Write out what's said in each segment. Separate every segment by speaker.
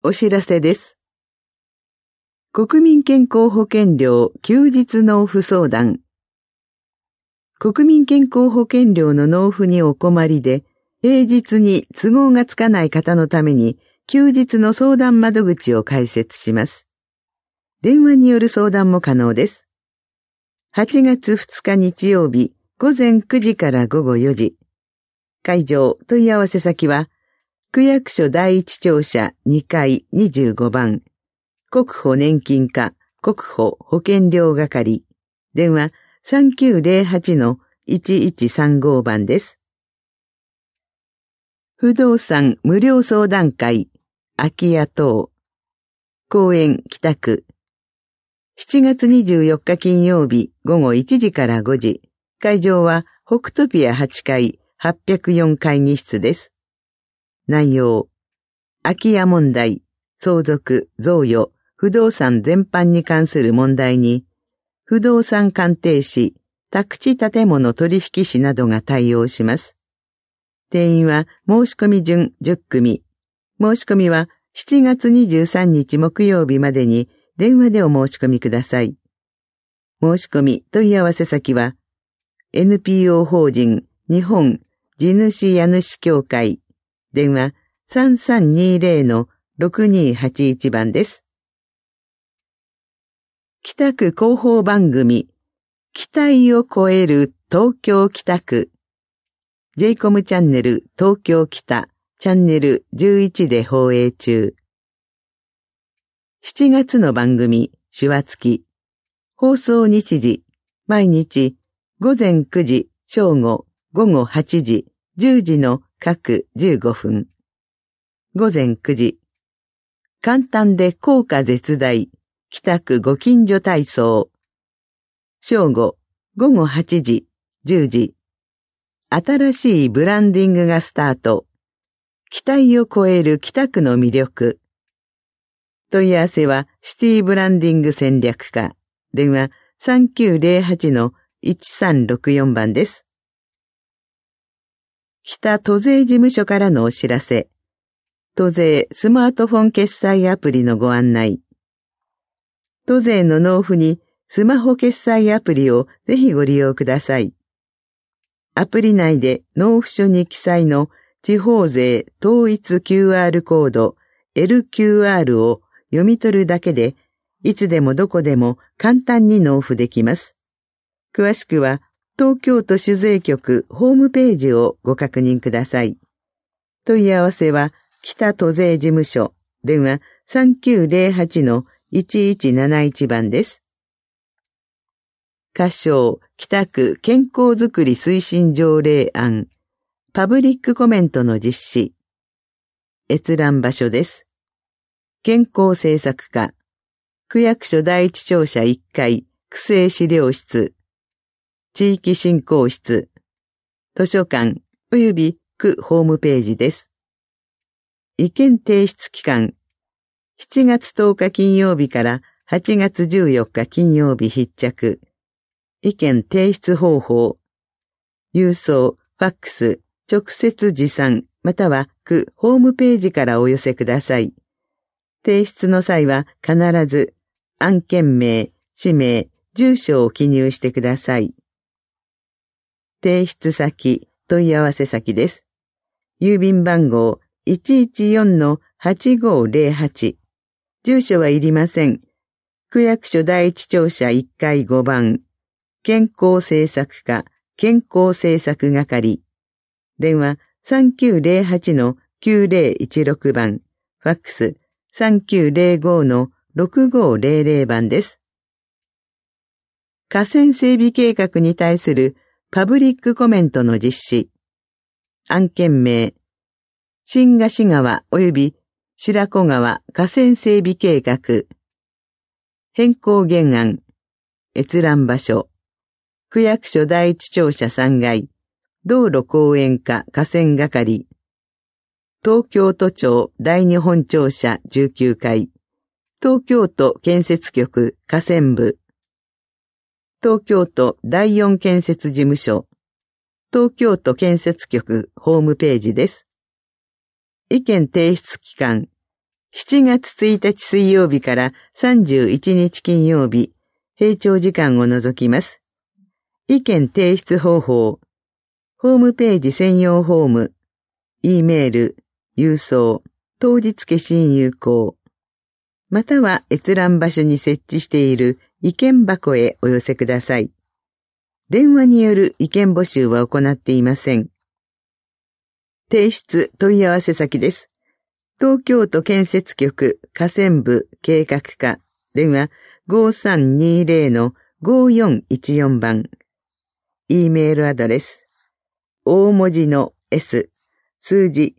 Speaker 1: お知らせです。国民健康保険料休日納付相談。国民健康保険料の納付にお困りで、平日に都合がつかない方のために、休日の相談窓口を開設します。電話による相談も可能です。8月2日日曜日、午前9時から午後4時。会場問い合わせ先は、区役所第一庁舎2階25番。国保年金課国保保険料係。電話3908-1135番です。不動産無料相談会、空き家等。公園北区。7月24日金曜日午後1時から5時。会場は北トピア8階804会議室です。内容。空き家問題、相続、贈与、不動産全般に関する問題に、不動産鑑定士、宅地建物取引士などが対応します。定員は申し込み順10組。申し込みは7月23日木曜日までに電話でお申し込みください。申し込み問い合わせ先は NPO 法人日本地主家主協会電話3320-6281番です。北区広報番組期待を超える東京北区J-COM チャンネル東京北チャンネル11で放映中。7月の番組手話付き放送日時毎日午前9時正午午後8時10時の各15分。午前9時簡単で効果絶大北区ご近所体操正午午後8時10時新しいブランディングがスタート。期待を超える北区の魅力。問い合わせはシティブランディング戦略課。電話3908-1364番です。北都税事務所からのお知らせ。都税スマートフォン決済アプリのご案内。都税の納付にスマホ決済アプリをぜひご利用ください。アプリ内で納付書に記載の地方税統一 QR コード LQR を読み取るだけで、いつでもどこでも簡単に納付できます。詳しくは東京都主税局ホームページをご確認ください。問い合わせは北都税事務所電話3908-1171番です。仮称北区健康づくり推進条例案パブリックコメントの実施閲覧場所です。健康政策課区役所第一庁舎1階区政資料室地域振興室図書館および区ホームページです。意見提出期間7月10日金曜日から8月14日金曜日必着意見提出方法郵送、ファックス、直接持参または区ホームページからお寄せください。提出の際は必ず案件名、氏名、住所を記入してください。提出先、問い合わせ先です。郵便番号 114-8508 住所はいりません。区役所第一庁舎1階5番健康政策課健康政策係電話3908-9016番ファックス3905-6500番です。河川整備計画に対するパブリックコメントの実施案件名新河岸川及び白子川河川整備計画変更原案閲覧場所区役所第一庁舎3階道路公園課河川係東京都庁第二本庁舎19階東京都建設局河川部東京都第四建設事務所東京都建設局ホームページです。意見提出期間 7月1日水曜日から31日金曜日、閉庁時間を除きます。意見提出方法、ホームページ専用フォーム、Eメール、郵送、当日消印有効、または閲覧場所に設置している意見箱へお寄せください。電話による意見募集は行っていません。提出問い合わせ先です。東京都建設局河川部計画課、電話 5320-5414 番。Eメールアドレス、大文字の S、数字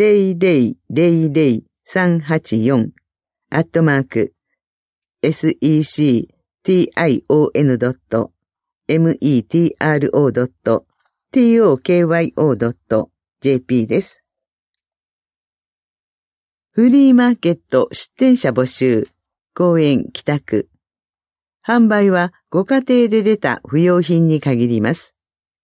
Speaker 1: 0000384、@section.metro.tokyo.jp です。フリーマーケット出店者募集、公園北区。販売はご家庭で出た不要品に限ります。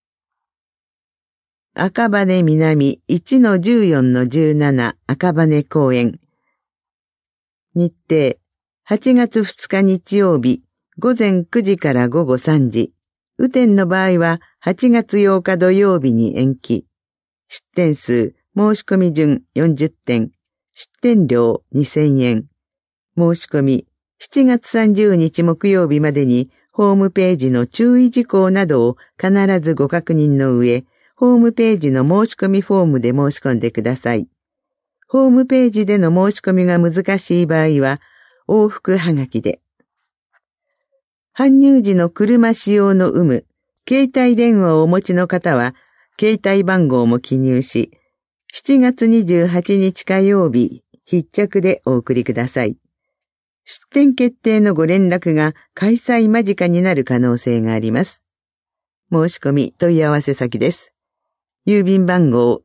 Speaker 1: 赤羽南 1-14-17 赤羽公園。日程、8月2日日曜日、午前9時から午後3時。雨天の場合は8月8日土曜日に延期。出店数、申し込み順40点。出店料2000円。申し込み、7月30日木曜日までにホームページの注意事項などを必ずご確認の上、ホームページの申し込みフォームで申し込んでください。ホームページでの申し込みが難しい場合は、往復はがきで。搬入時の車使用の有無、携帯電話をお持ちの方は、携帯番号も記入し、7月28日火曜日、必着でお送りください。出店決定のご連絡が開催間近になる可能性があります。申し込み問い合わせ先です。郵便番号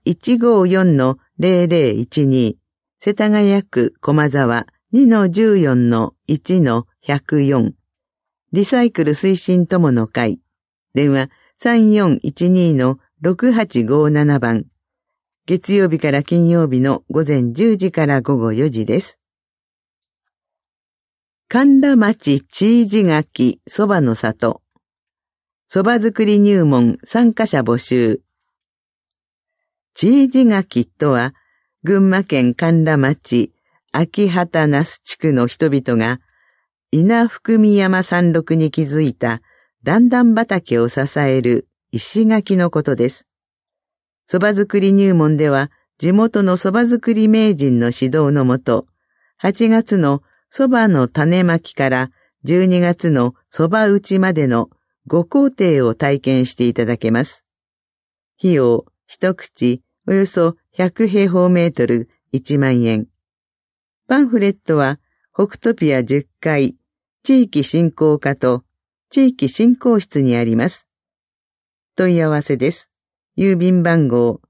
Speaker 1: 154-0012 世田谷区駒沢 2-14-1-104 リサイクル推進友の会電話 3412-6857 番月曜日から金曜日の午前10時から午後4時です。神田町チージ柿そばの里そば作り入門参加者募集。チージ柿とは、群馬県神田町秋畑那須地区の人々が、稲福見山山麓に築いた段々畑を支える石垣のことです。そば作り入門では、地元のそば作り名人の指導のもと、8月のそばの種まきから12月のそば打ちまでの5工程を体験していただけます。費用、一口、およそ100平方メートル1万円。パンフレットは、北トピア10階、地域振興課と地域振興室にあります。問い合わせです。郵便番号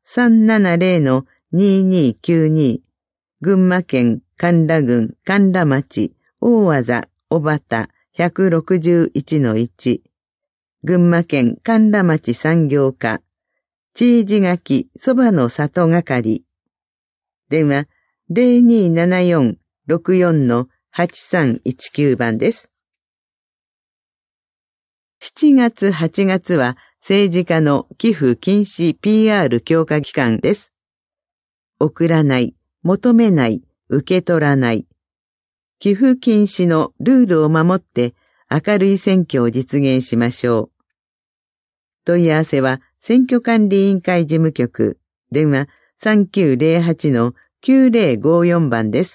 Speaker 1: 370-2292 群馬県神田郡神田町大字小畑 161-1 群馬県神田町産業課チージ柿そばの里係電話 0274-64-8319 番です。7月8月は政治家の寄付禁止 PR 強化期間です。送らない、求めない、受け取らない。寄付禁止のルールを守って明るい選挙を実現しましょう。問い合わせは選挙管理委員会事務局、電話 3908-9054 番です。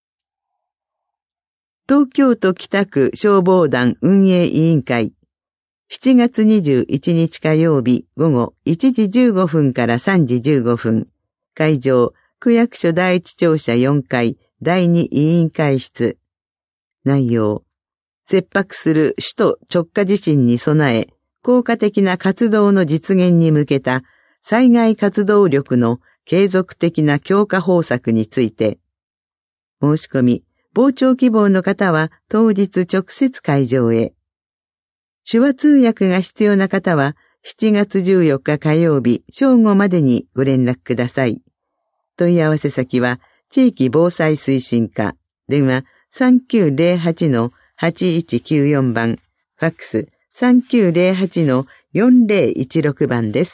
Speaker 1: 東京都北区消防団運営委員会、7月21日火曜日午後1時15分から3時15分。会場、区役所第一庁舎4階第2委員会室。内容、切迫する首都直下地震に備え、効果的な活動の実現に向けた災害活動力の継続的な強化方策について。申し込み、傍聴希望の方は当日直接会場へ。手話通訳が必要な方は、7月14日火曜日正午までにご連絡ください。問い合わせ先は、 地域防災推進課、電話3908-8194番、ファックス3908-4016番です。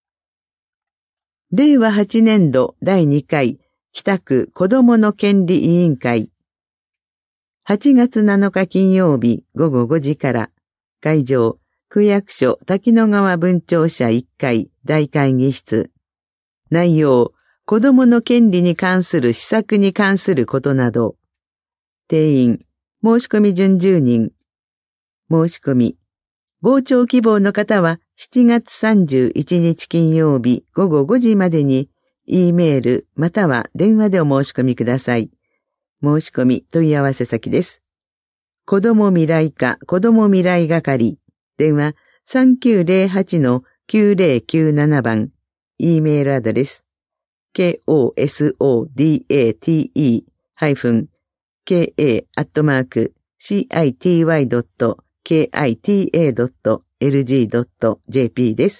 Speaker 1: 令和8年度第2回北区子どもの権利委員会。8月7日金曜日午後5時から、会場、区役所滝野川分庁舎1階大会議室。内容、子どもの権利に関する施策に関することなど。定員、申し込み順10人。申し込み。傍聴希望の方は7月31日金曜日午後5時までに、E メールまたは電話でお申し込みください。申し込み問い合わせ先です。子ども未来課子ども未来係。電話3908-9097番。E メールアドレス。kosode-kei-city.kita.lg.jp です。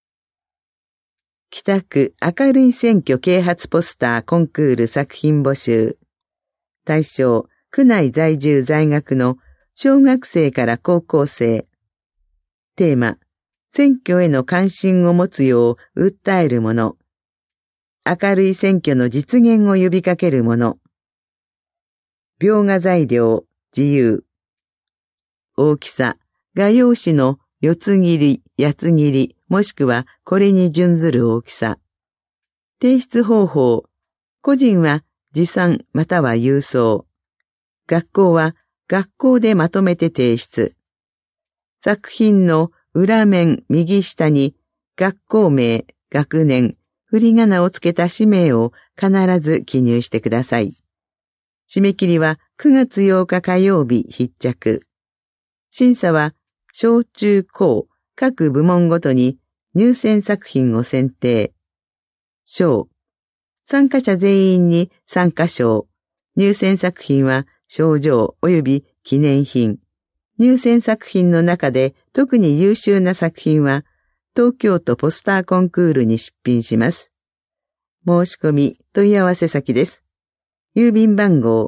Speaker 1: 北区明るい選挙啓発ポスターコンクール作品募集。対象、区内在住在学の小学生から高校生。テーマ、選挙への関心を持つよう訴えるもの。明るい選挙の実現を呼びかけるもの。描画材料、自由。大きさ、画用紙の四つ切り、八つ切り、もしくはこれに準ずる大きさ。提出方法、個人は持参または郵送。学校は学校でまとめて提出。作品の裏面右下に学校名、学年、振り仮名をつけた氏名を必ず記入してください。締め切りは9月8日火曜日必着。審査は小中高各部門ごとに入選作品を選定。賞。参加者全員に参加賞。入選作品は賞状及び記念品。入選作品の中で特に優秀な作品は東京都ポスターコンクールに出品します。申し込み問い合わせ先です。郵便番号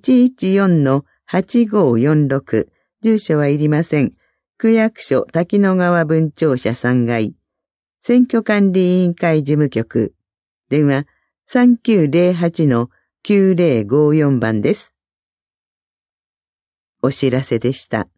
Speaker 1: 114-8546。住所はいりません。区役所滝野川分庁舎3階。選挙管理委員会事務局。電話3908-9054番です。お知らせでした。